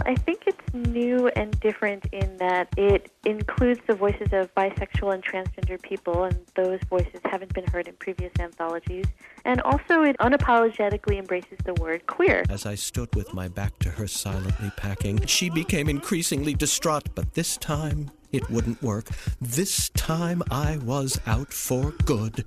I think it's new and different in that it includes the voices of bisexual and transgender people, and those voices haven't been heard in previous anthologies. And also it unapologetically embraces the word queer. As I stood with my back to her silently packing, she became increasingly distraught, but this time it wouldn't work. This time I was out for good.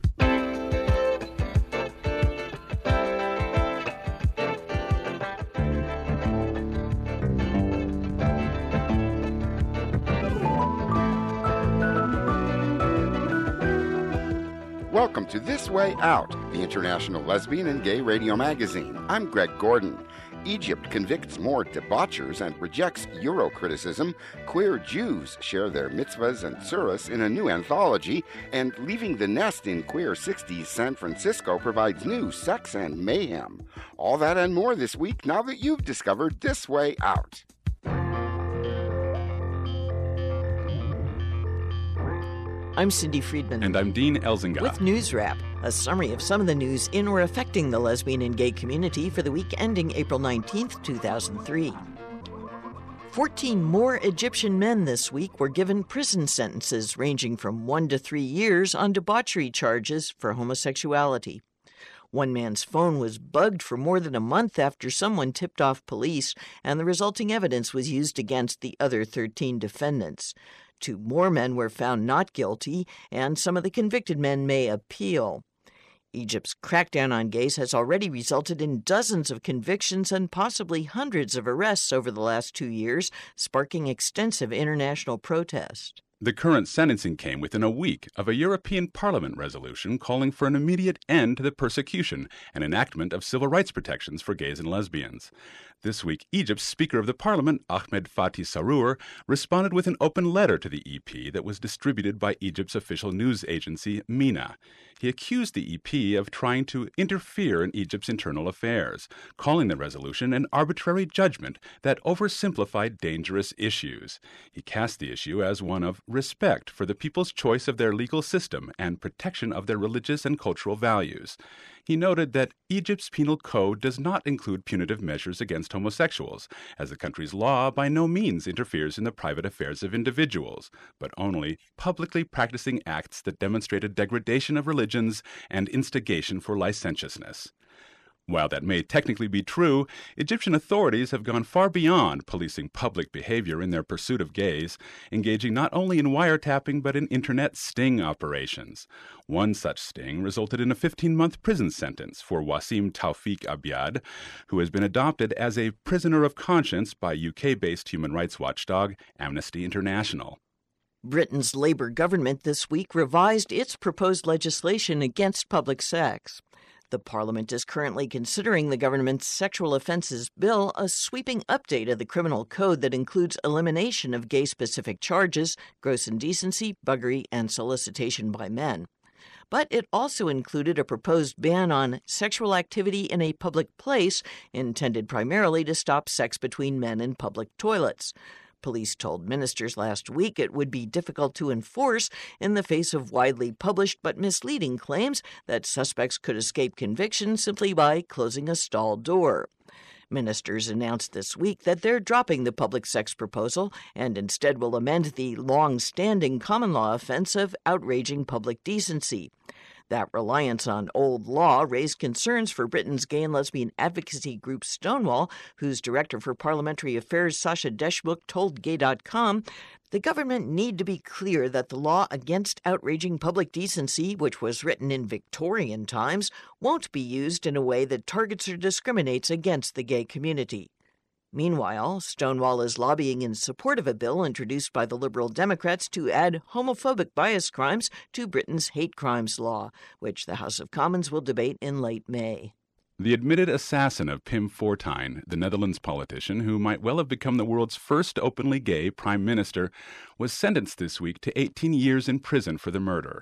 Welcome to This Way Out, the international lesbian and gay radio magazine. I'm Greg Gordon. Egypt convicts more debauchers and rejects Euro-criticism. Queer Jews share their mitzvahs and surahs in a new anthology. And Leaving the Nest in Queer 60s San Francisco provides new sex and mayhem. All that and more this week now that you've discovered This Way Out. I'm Cindy Friedman. And I'm Dean Elzinga. With News Wrap, a summary of some of the news in or affecting the lesbian and gay community for the week ending April 19th, 2003. 14 more Egyptian men this week were given prison sentences ranging from 1 to 3 years on debauchery charges for homosexuality. One man's phone was bugged for more than a month after someone tipped off police, and the resulting evidence was used against the other 13 defendants. 2 more men were found not guilty, and some of the convicted men may appeal. Egypt's crackdown on gays has already resulted in dozens of convictions and possibly hundreds of arrests over the last 2 years, sparking extensive international protest. The current sentencing came within a week of a European Parliament resolution calling for an immediate end to the persecution and enactment of civil rights protections for gays and lesbians. This week, Egypt's Speaker of the Parliament, Ahmed Fatih Sarrour, responded with an open letter to the EP that was distributed by Egypt's official news agency, MENA. He accused the EP of trying to interfere in Egypt's internal affairs, calling the resolution an arbitrary judgment that oversimplified dangerous issues. He cast the issue as one of respect for the people's choice of their legal system and protection of their religious and cultural values. He noted that Egypt's penal code does not include punitive measures against homosexuals, as the country's law by no means interferes in the private affairs of individuals, but only publicly practicing acts that demonstrate a degradation of religions and instigation for licentiousness. While that may technically be true, Egyptian authorities have gone far beyond policing public behavior in their pursuit of gays, engaging not only in wiretapping but in internet sting operations. One such sting resulted in a 15-month prison sentence for Wasim Tawfiq Abiad, who has been adopted as a prisoner of conscience by UK-based human rights watchdog Amnesty International. Britain's Labour government this week revised its proposed legislation against public sex. The Parliament is currently considering the government's sexual offences bill, a sweeping update of the criminal code that includes elimination of gay-specific charges, gross indecency, buggery, and solicitation by men. But it also included a proposed ban on sexual activity in a public place, intended primarily to stop sex between men in public toilets. Police told ministers last week it would be difficult to enforce in the face of widely published but misleading claims that suspects could escape conviction simply by closing a stall door. Ministers announced this week that they're dropping the public sex proposal and instead will amend the long-standing common law offense of outraging public decency. That reliance on old law raised concerns for Britain's gay and lesbian advocacy group Stonewall, whose director for parliamentary affairs, Sasha Deshmukh, told Gay.com, the government need to be clear that the law against outraging public decency, which was written in Victorian times, won't be used in a way that targets or discriminates against the gay community. Meanwhile, Stonewall is lobbying in support of a bill introduced by the Liberal Democrats to add homophobic bias crimes to Britain's hate crimes law, which the House of Commons will debate in late May. The admitted assassin of Pim Fortuyn, the Netherlands politician who might well have become the world's first openly gay prime minister, was sentenced this week to 18 years in prison for the murder.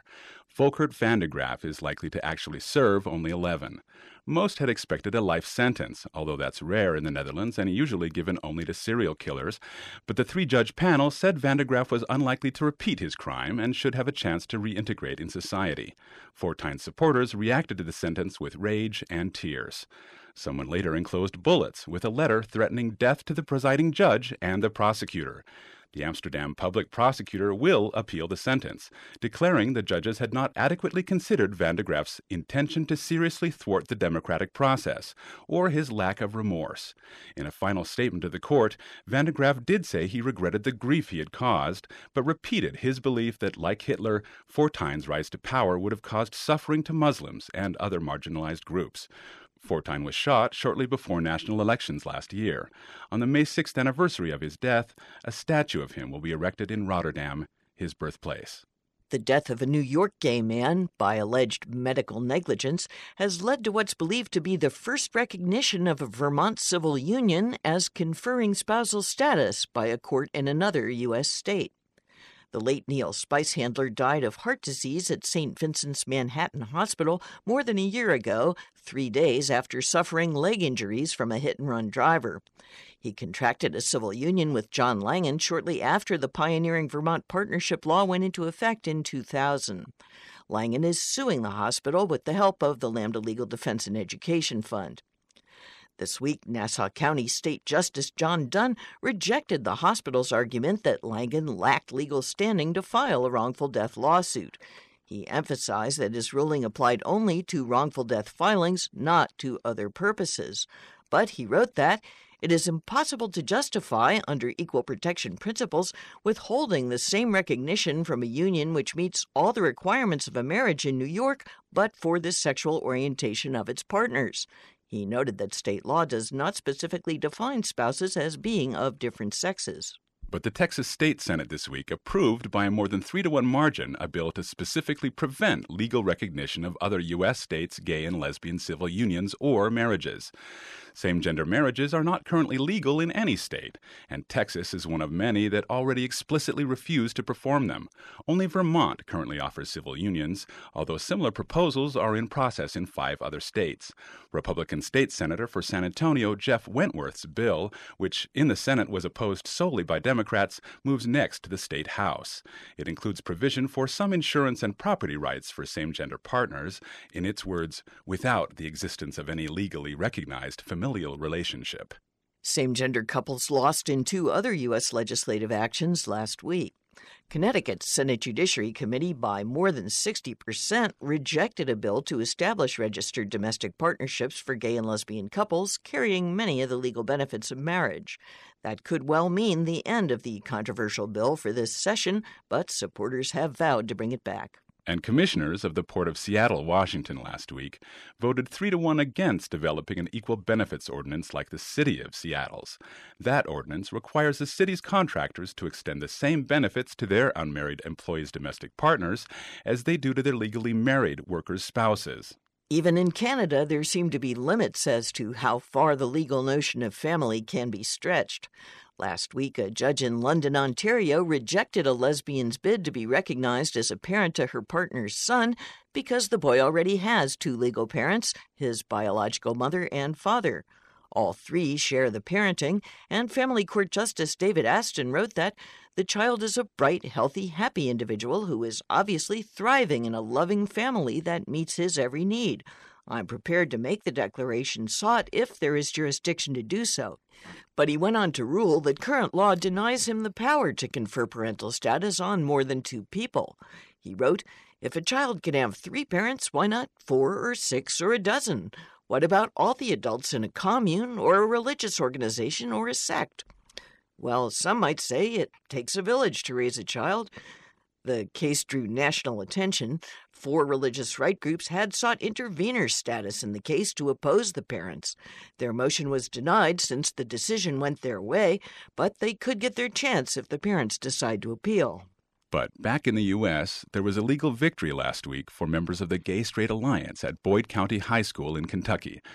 Volkert van de Graaf is likely to actually serve only 11. Most had expected a life sentence, although that's rare in the Netherlands and usually given only to serial killers. But the 3-judge panel said Van de Graaf was unlikely to repeat his crime and should have a chance to reintegrate in society. Fortuyn's supporters reacted to the sentence with rage and tears. Someone later enclosed bullets with a letter threatening death to the presiding judge and the prosecutor. The Amsterdam public prosecutor will appeal the sentence, declaring the judges had not adequately considered Van de Graaf's intention to seriously thwart the democratic process, or his lack of remorse. In a final statement to the court, Van de Graaf did say he regretted the grief he had caused, but repeated his belief that, like Hitler, Fortuyn's rise to power would have caused suffering to Muslims and other marginalized groups. Fortuyn was shot shortly before national elections last year. On the May 6th anniversary of his death, a statue of him will be erected in Rotterdam, his birthplace. The death of a New York gay man by alleged medical negligence has led to what's believed to be the first recognition of a Vermont civil union as conferring spousal status by a court in another U.S. state. The late Neil Spicehandler died of heart disease at St. Vincent's Manhattan Hospital more than a year ago, 3 days after suffering leg injuries from a hit-and-run driver. He contracted a civil union with John Langen shortly after the pioneering Vermont partnership law went into effect in 2000. Langen is suing the hospital with the help of the Lambda Legal Defense and Education Fund. This week, Nassau County State Justice John Dunn rejected the hospital's argument that Langen lacked legal standing to file a wrongful death lawsuit. He emphasized that his ruling applied only to wrongful death filings, not to other purposes. But he wrote that it is impossible to justify, under equal protection principles, withholding the same recognition from a union which meets all the requirements of a marriage in New York, but for the sexual orientation of its partners. He noted that state law does not specifically define spouses as being of different sexes. But the Texas State Senate this week approved by a more than 3-to-1 margin a bill to specifically prevent legal recognition of other U.S. states' gay and lesbian civil unions or marriages. Same-gender marriages are not currently legal in any state, and Texas is one of many that already explicitly refuse to perform them. Only Vermont currently offers civil unions, although similar proposals are in process in 5 other states. Republican State Senator for San Antonio Jeff Wentworth's bill, which in the Senate was opposed solely by Democrats, moves next to the state House. It includes provision for some insurance and property rights for same-gender partners, in its words, without the existence of any legally recognized familial relationship. Same-gender couples lost in 2 other U.S. legislative actions last week. Connecticut's Senate Judiciary Committee, by more than 60%, rejected a bill to establish registered domestic partnerships for gay and lesbian couples carrying many of the legal benefits of marriage. That could well mean the end of the controversial bill for this session, but supporters have vowed to bring it back. And commissioners of the Port of Seattle, Washington, last week voted 3-to-1 against developing an equal benefits ordinance like the city of Seattle's. That ordinance requires the city's contractors to extend the same benefits to their unmarried employees' domestic partners as they do to their legally married workers' spouses. Even in Canada, there seem to be limits as to how far the legal notion of family can be stretched. Last week, a judge in London, Ontario, rejected a lesbian's bid to be recognized as a parent to her partner's son because the boy already has 2 legal parents, his biological mother and father. All 3 share the parenting, and Family Court Justice David Aston wrote that the child is a bright, healthy, happy individual who is obviously thriving in a loving family that meets his every need. I'm prepared to make the declaration sought if there is jurisdiction to do so. But he went on to rule that current law denies him the power to confer parental status on more than 2 people. He wrote, if a child can have 3 parents, why not 4 or 6 or a dozen? What about all the adults in a commune or a religious organization or a sect? Well, some might say it takes a village to raise a child. The case drew national attention. 4 religious right groups had sought intervener status in the case to oppose the parents. Their motion was denied since the decision went their way, but they could get their chance if the parents decide to appeal. But back in the U.S., there was a legal victory last week for members of the Gay Straight Alliance at Boyd County High School in Kentucky.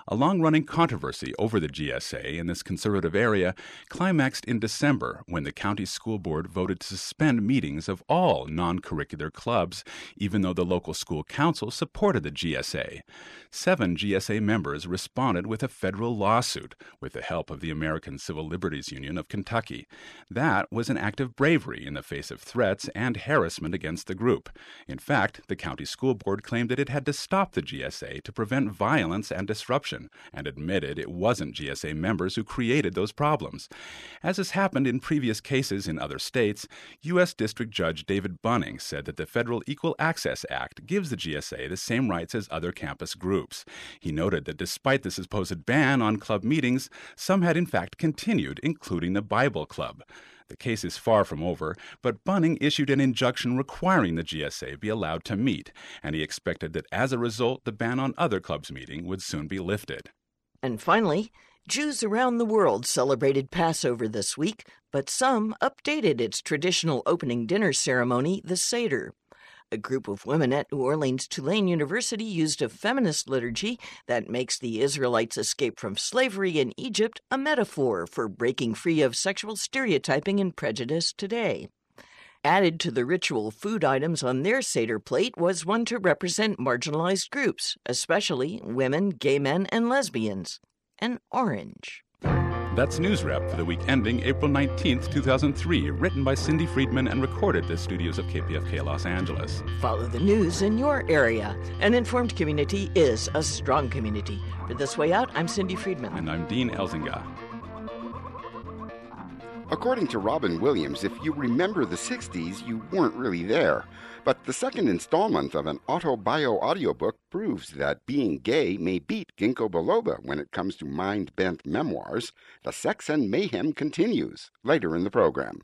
A long-running controversy over the GSA in this conservative area climaxed in December when the county school board voted to suspend meetings of all non-curricular clubs, even though the local school council supported the GSA. 7 GSA members responded with a federal lawsuit with the help of the American Civil Liberties Union of Kentucky. That was an act of bravery in the face of threats and harassment against the group. In fact, the county school board claimed that it had to stop the GSA to prevent violence and disruption, and admitted it wasn't GSA members who created those problems. As has happened in previous cases in other states, U.S. District Judge David Bunning said that the Federal Equal Access Act gives the GSA the same rights as other campus groups. He noted that despite the supposed ban on club meetings, some had in fact continued, including the Bible Club. The case is far from over, but Bunning issued an injunction requiring the GSA be allowed to meet, and he expected that as a result, the ban on other clubs meeting would soon be lifted. And finally, Jews around the world celebrated Passover this week, but some updated its traditional opening dinner ceremony, the Seder. A group of women at New Orleans Tulane University used a feminist liturgy that makes the Israelites' escape from slavery in Egypt a metaphor for breaking free of sexual stereotyping and prejudice today. Added to the ritual food items on their Seder plate was one to represent marginalized groups, especially women, gay men, and lesbians. An orange. That's News Wrap for the week ending April 19th, 2003, written by Cindy Friedman and recorded at the studios of KPFK Los Angeles. Follow the news in your area. An informed community is a strong community. For This Way Out, I'm Cindy Friedman. And I'm Dean Elzinga. According to Robin Williams, if you remember the 60s, you weren't really there. But the second installment of an autobio audiobook proves that being gay may beat Ginkgo biloba when it comes to mind-bent memoirs. The sex and mayhem continues later in the program.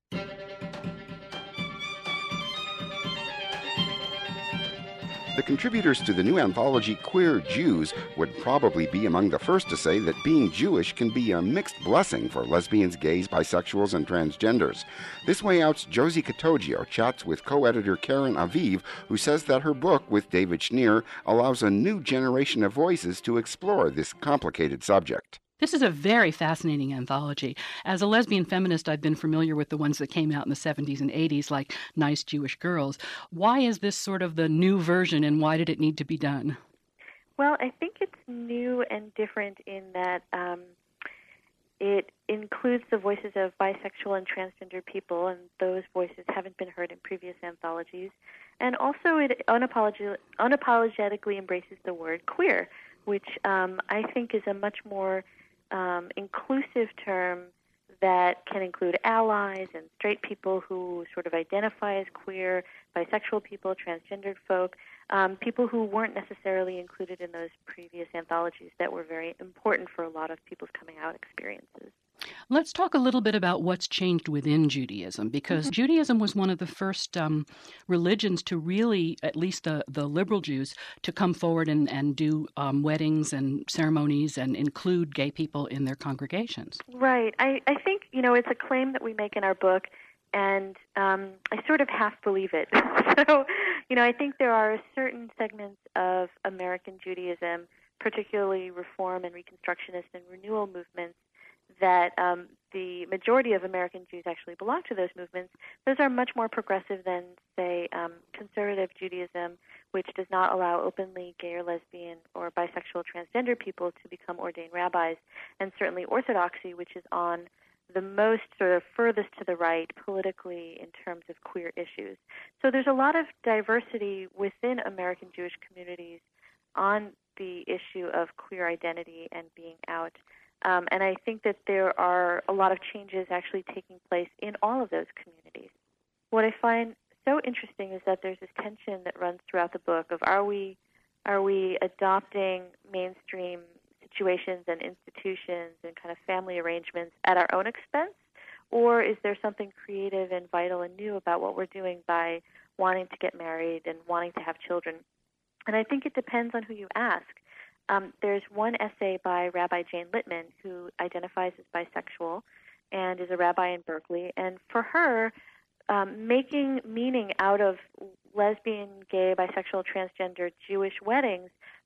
The contributors to the new anthology Queer Jews would probably be among the first to say that being Jewish can be a mixed blessing for lesbians, gays, bisexuals, and transgenders. This Way Out's Josie Katoggio chats with co-editor Karen Aviv, who says that her book with David Schneer allows a new generation of voices to explore this complicated subject. This is a very fascinating anthology. As a lesbian feminist, I've been familiar with the ones that came out in the 70s and 80s, like Nice Jewish Girls. Why is this sort of the new version, and why did it need to be done? Well, I think it's new and different in that it includes the voices of bisexual and transgender people, and those voices haven't been heard in previous anthologies. And also it unapologetically embraces the word queer, which I think is a much more inclusive term that can include allies and straight people who sort of identify as queer, bisexual people, transgendered folk, people who weren't necessarily included in those previous anthologies that were very important for a lot of people's coming out experiences. Let's talk a little bit about what's changed within Judaism, because Judaism was one of the first religions to really, at least the liberal Jews, to come forward and do weddings and ceremonies and include gay people in their congregations. Right. I think, it's a claim that we make in our book, and I sort of half believe it. So, I think there are certain segments of American Judaism, particularly Reform and Reconstructionist and Renewal movements, that the majority of American Jews actually belong to those movements. Those are much more progressive than, say, conservative Judaism, which does not allow openly gay or lesbian or bisexual transgender people to become ordained rabbis, and certainly Orthodoxy, which is on the most sort of furthest to the right politically in terms of queer issues. So there's a lot of diversity within American Jewish communities on the issue of queer identity and being out. And I think that there are a lot of changes actually taking place in all of those communities. What I find so interesting is that there's this tension that runs throughout the book of are we adopting mainstream situations and institutions and kind of family arrangements at our own expense, or is there something creative and vital and new about what we're doing by wanting to get married and wanting to have children? And I think it depends on who you ask. There's one essay by Rabbi Jane Littman, who identifies as bisexual and is a rabbi in Berkeley. And for her, making meaning out of lesbian, gay, bisexual, transgender Jewish weddings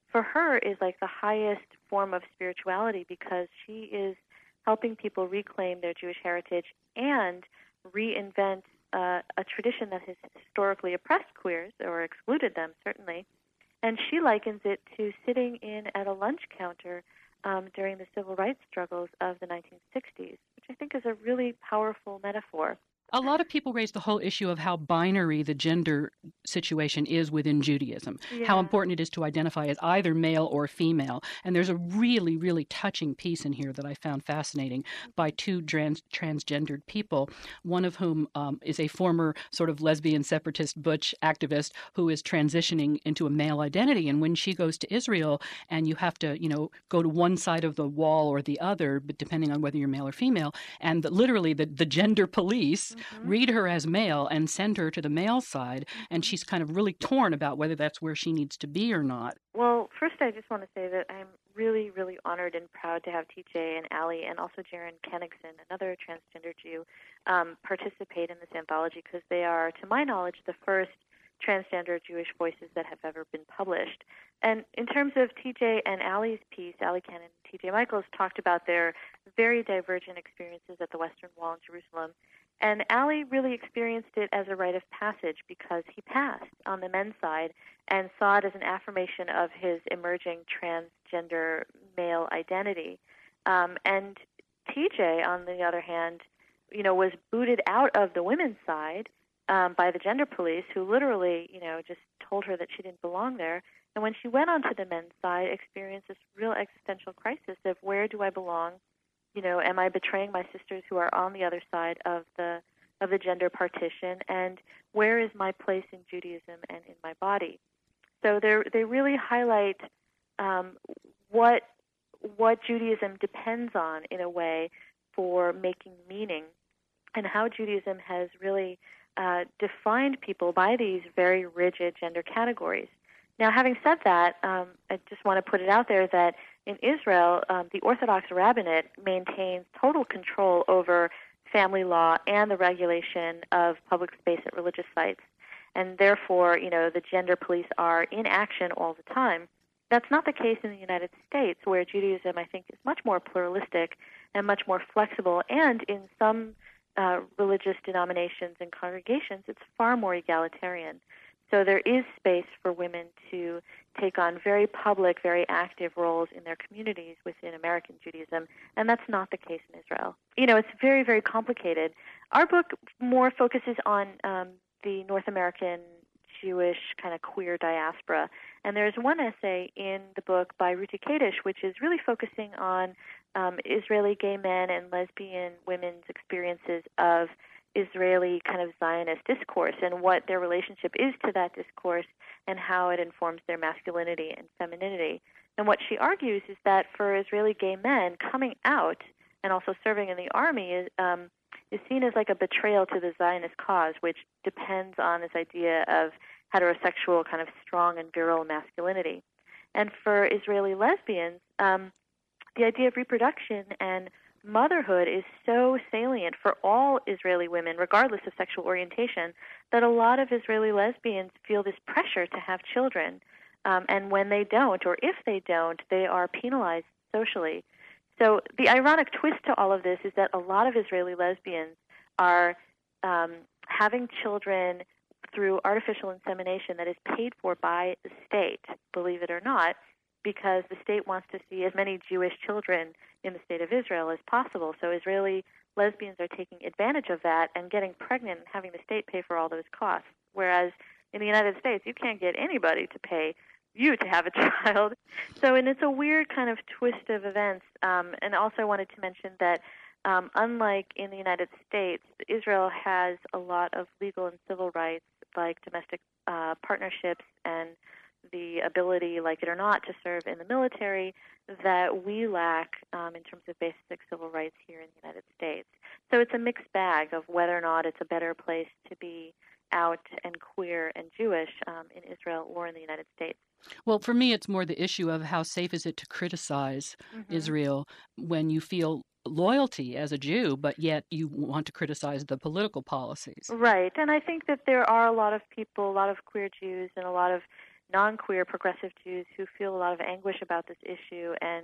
for her is like the highest form of spirituality, because she is helping people reclaim their Jewish heritage and reinvent a tradition that has historically oppressed queers, or excluded them, certainly. And she likens it to sitting in at a lunch counter during the civil rights struggles of the 1960s, which I think is a really powerful metaphor. A lot of people raise the whole issue of how binary the gender situation is within Judaism, how important it is to identify as either male or female. And there's a really, really touching piece in here that I found fascinating by two transgendered people, one of whom is a former sort of lesbian separatist butch activist who is transitioning into a male identity. And when she goes to Israel and you have to, go to one side of the wall or the other, but depending on whether you're male or female, and literally the gender police read her as male and send her to the male side, and she's kind of really torn about whether that's where she needs to be or not. Well, first I just want to say that I'm really, really honored and proud to have TJ and Allie and also Jaron Kenigson, another transgender Jew, participate in this anthology, because they are, to my knowledge, the first transgender Jewish voices that have ever been published. And in terms of TJ and Allie's piece, Allie Cannon and TJ Michaels talked about their very divergent experiences at the Western Wall in Jerusalem. And Allie really experienced it as a rite of passage, because he passed on the men's side and saw it as an affirmation of his emerging transgender male identity. And TJ, on the other hand, was booted out of the women's side by the gender police, who literally, just told her that she didn't belong there. And when she went onto the men's side, experienced this real existential crisis of, where do I belong? Am I betraying my sisters who are on the other side of the gender partition? And where is my place in Judaism and in my body? So they really highlight what Judaism depends on, in a way, for making meaning, and how Judaism has really defined people by these very rigid gender categories. Now, having said that, I just want to put it out there that in Israel, the Orthodox rabbinate maintains total control over family law and the regulation of public space at religious sites. And therefore, the gender police are in action all the time. That's not the case in the United States, where Judaism, I think, is much more pluralistic and much more flexible. And in some religious denominations and congregations, it's far more egalitarian. So there is space for women to take on very public, very active roles in their communities within American Judaism, and that's not the case in Israel. It's very, very complicated. Our book more focuses on the North American Jewish kind of queer diaspora, and there's one essay in the book by Ruti Kadish, which is really focusing on Israeli gay men and lesbian women's experiences of Israeli kind of Zionist discourse, and what their relationship is to that discourse, and how it informs their masculinity and femininity. And what she argues is that for Israeli gay men, coming out and also serving in the army is seen as like a betrayal to the Zionist cause, which depends on this idea of heterosexual kind of strong and virile masculinity. And for Israeli lesbians, the idea of reproduction and motherhood is so salient for all Israeli women, regardless of sexual orientation, that a lot of Israeli lesbians feel this pressure to have children. And when they don't, or if they don't, they are penalized socially. So the ironic twist to all of this is that a lot of Israeli lesbians are having children through artificial insemination that is paid for by the state, believe it or not, because the state wants to see as many Jewish children in the state of Israel as possible. So Israeli lesbians are taking advantage of that and getting pregnant and having the state pay for all those costs. Whereas in the United States, you can't get anybody to pay you to have a child. So, and it's a weird kind of twist of events. And also I wanted to mention that unlike in the United States, Israel has a lot of legal and civil rights, like domestic partnerships and the ability, like it or not, to serve in the military that we lack in terms of basic civil rights here in the United States. So it's a mixed bag of whether or not it's a better place to be out and queer and Jewish in Israel or in the United States. Well, for me, it's more the issue of how safe is it to criticize Israel when you feel loyalty as a Jew, but yet you want to criticize the political policies. Right. And I think that there are a lot of people, a lot of queer Jews and a lot of non-queer progressive Jews who feel a lot of anguish about this issue and,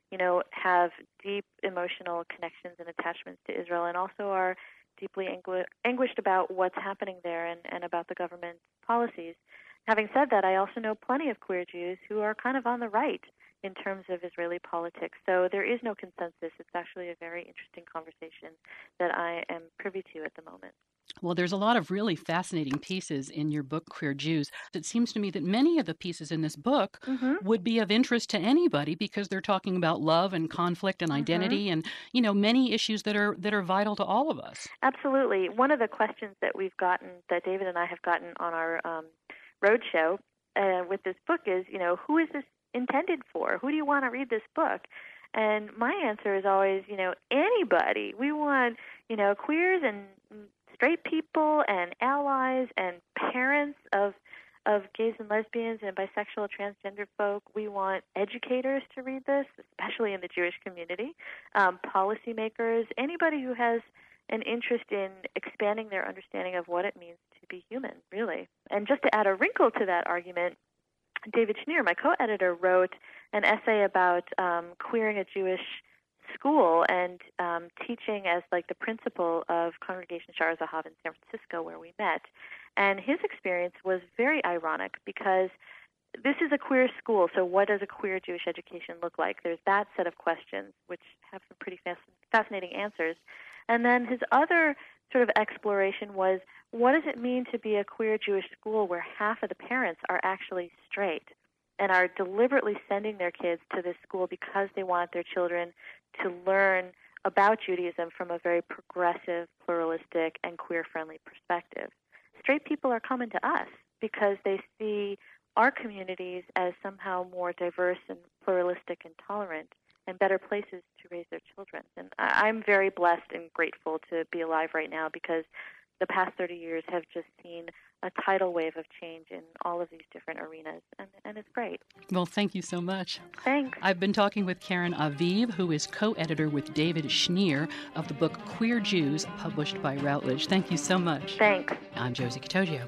have deep emotional connections and attachments to Israel, and also are deeply anguished about what's happening there and about the government's policies. Having said that, I also know plenty of queer Jews who are kind of on the right in terms of Israeli politics. So there is no consensus. It's actually a very interesting conversation that I am privy to at the moment. Well, there's a lot of really fascinating pieces in your book, Queer Jews. It seems to me that many of the pieces in this book would be of interest to anybody because they're talking about love and conflict and identity and, many issues that are vital to all of us. Absolutely. One of the questions that that David and I have gotten on our roadshow with this book is, who is this intended for? Who do you want to read this book? And my answer is always, anybody. We want, queers and straight people and allies and parents of gays and lesbians and bisexual and transgender folk. We want educators to read this, especially in the Jewish community, policymakers, anybody who has an interest in expanding their understanding of what it means to be human, really. And just to add a wrinkle to that argument, David Schneer, my co-editor, wrote an essay about queering a Jewish school and teaching as the principal of Congregation Shar Zahav in San Francisco, where we met. And his experience was very ironic because this is a queer school, so what does a queer Jewish education look like? There's that set of questions, which have some pretty fascinating answers. And then his other sort of exploration was, what does it mean to be a queer Jewish school where half of the parents are actually straight and are deliberately sending their kids to this school because they want their children to learn about Judaism from a very progressive, pluralistic, and queer-friendly perspective? Straight people are coming to us because they see our communities as somehow more diverse and pluralistic and tolerant and better places to raise their children. And I'm very blessed and grateful to be alive right now because the past 30 years have just seen a tidal wave of change in all of these different arenas, and it's great. Well, thank you so much. Thanks. I've been talking with Karen Aviv, who is co-editor with David Schneer of the book Queer Jews, published by Routledge. Thank you so much. Thanks. I'm Josie Catoggio.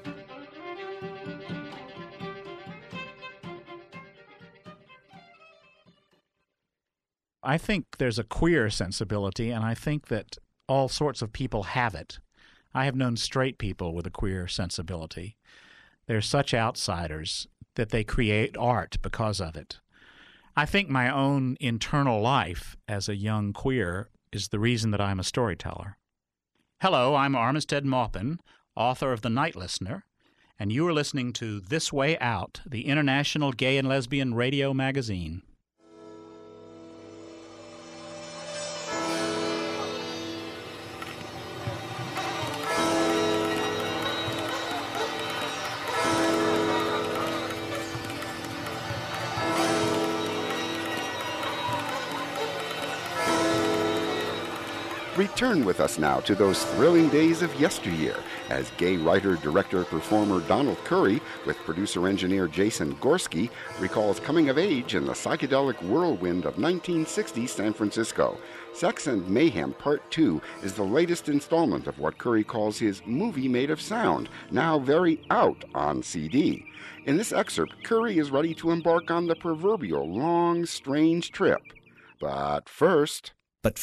I think there's a queer sensibility, and I think that all sorts of people have it. I have known straight people with a queer sensibility. They're such outsiders that they create art because of it. I think my own internal life as a young queer is the reason that I'm a storyteller. Hello, I'm Armistead Maupin, author of The Night Listener, and you are listening to This Way Out, the International Gay and Lesbian Radio Magazine. Return with us now to those thrilling days of yesteryear as gay writer, director, performer Donald Curry with producer-engineer Jason Gorski recalls coming of age in the psychedelic whirlwind of 1960 San Francisco. Sex and Mayhem Part 2 is the latest installment of what Curry calls his movie made of sound, now very out on CD. In this excerpt, Curry is ready to embark on the proverbial long, strange trip. But first,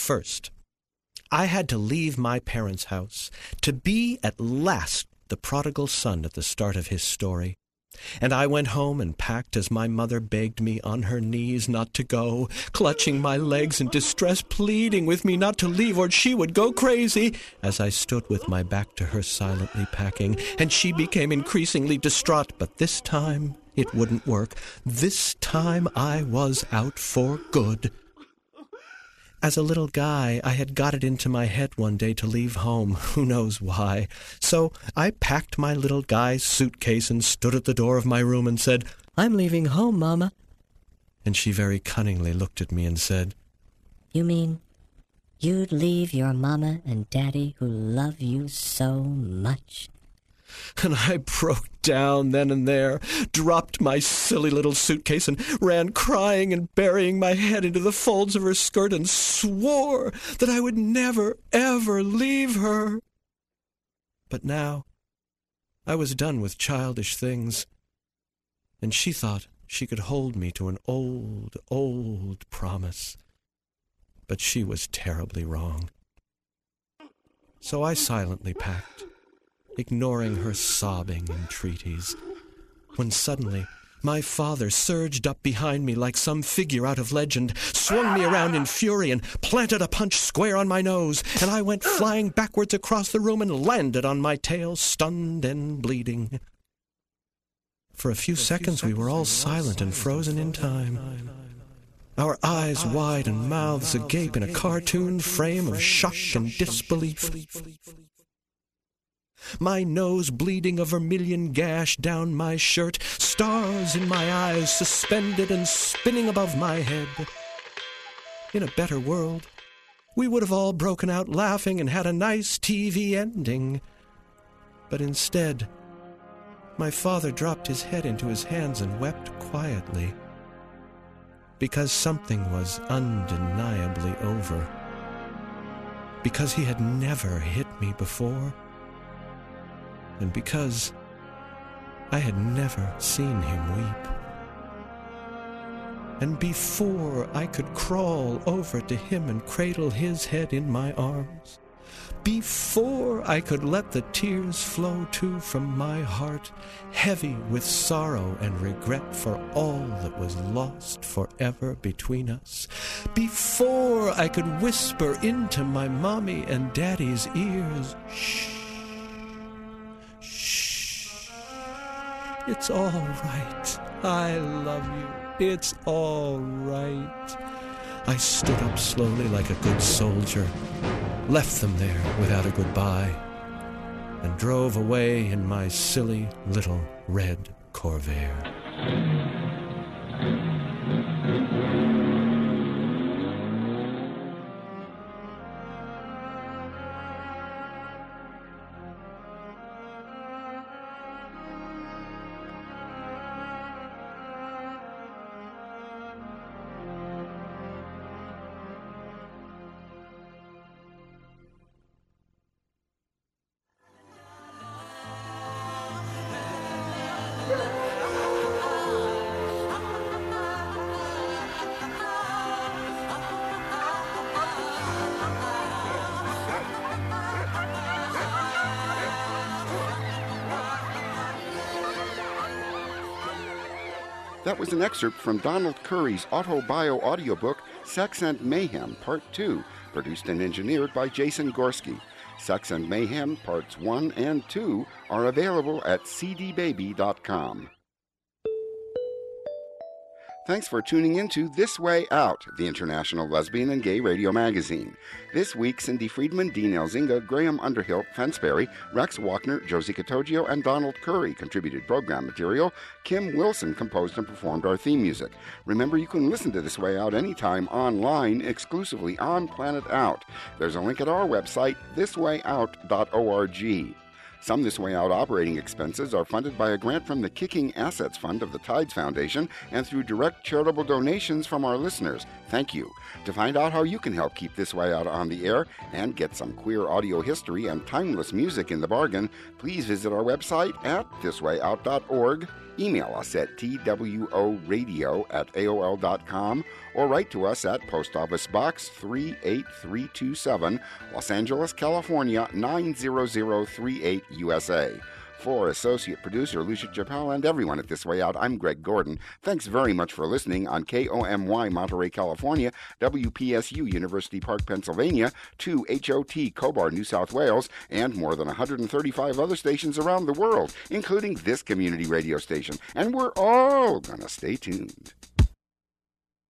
I had to leave my parents' house to be at last the prodigal son at the start of his story. And I went home and packed as my mother begged me on her knees not to go, clutching my legs in distress, pleading with me not to leave or she would go crazy, as I stood with my back to her silently packing, and she became increasingly distraught. But this time it wouldn't work. This time I was out for good. As a little guy, I had got it into my head one day to leave home, who knows why. So I packed my little guy's suitcase and stood at the door of my room and said, "I'm leaving home, Mama." And she very cunningly looked at me and said, "You mean you'd leave your Mama and Daddy who love you so much?" And I broke down then and there, dropped my silly little suitcase and ran crying and burying my head into the folds of her skirt and swore that I would never, ever leave her. But now I was done with childish things. and she thought she could hold me to an old, old promise. But she was terribly wrong. So I silently packed, ignoring her sobbing entreaties, when suddenly my father surged up behind me like some figure out of legend, swung me around in fury, and planted a punch square on my nose, and I went flying backwards across the room and landed on my tail, stunned and bleeding. For a few seconds we were all silent and frozen in time, our eyes wide and mouths agape in a cartoon frame of shock and disbelief. My nose bleeding, a vermilion gash down my shirt, stars in my eyes suspended and spinning above my head. In a better world, we would have all broken out laughing and had a nice TV ending. But instead, my father dropped his head into his hands and wept quietly, because something was undeniably over. Because he had never hit me before, and because I had never seen him weep. And before I could crawl over to him and cradle his head in my arms, before I could let the tears flow too from my heart, heavy with sorrow and regret for all that was lost forever between us, before I could whisper into my mommy and daddy's ears, shh, shh, it's all right, I love you, it's all right, I stood up slowly like a good soldier, left them there without a goodbye, and drove away in my silly little red Corvair. That was an excerpt from Donald Curry's autobio audiobook, Sex and Mayhem, Part 2, produced and engineered by Jason Gorski. Sex and Mayhem, Parts 1 and 2 are available at cdbaby.com. Thanks for tuning into This Way Out, the International Lesbian and Gay Radio Magazine. This week, Cindy Friedman, Dean Elzinga, Graham Underhill, Fensberry, Rex Walkner, Josie Catoggio, and Donald Curry contributed program material. Kim Wilson composed and performed our theme music. Remember, you can listen to This Way Out anytime online, exclusively on Planet Out. There's a link at our website, thiswayout.org. Some This Way Out operating expenses are funded by a grant from the Kicking Assets Fund of the Tides Foundation and through direct charitable donations from our listeners. Thank you. To find out how you can help keep This Way Out on the air and get some queer audio history and timeless music in the bargain, please visit our website at thiswayout.org, email us at tworadio@aol.com, or write to us at Post Office Box 38327, Los Angeles, California 90038, USA. For Associate Producer Lucia Chappelle and everyone at This Way Out, I'm Greg Gordon. Thanks very much for listening on KOMY Monterey, California, WPSU University Park, Pennsylvania, 2HOT Cobar, New South Wales, and more than 135 other stations around the world, including this community radio station. And we're all gonna stay tuned.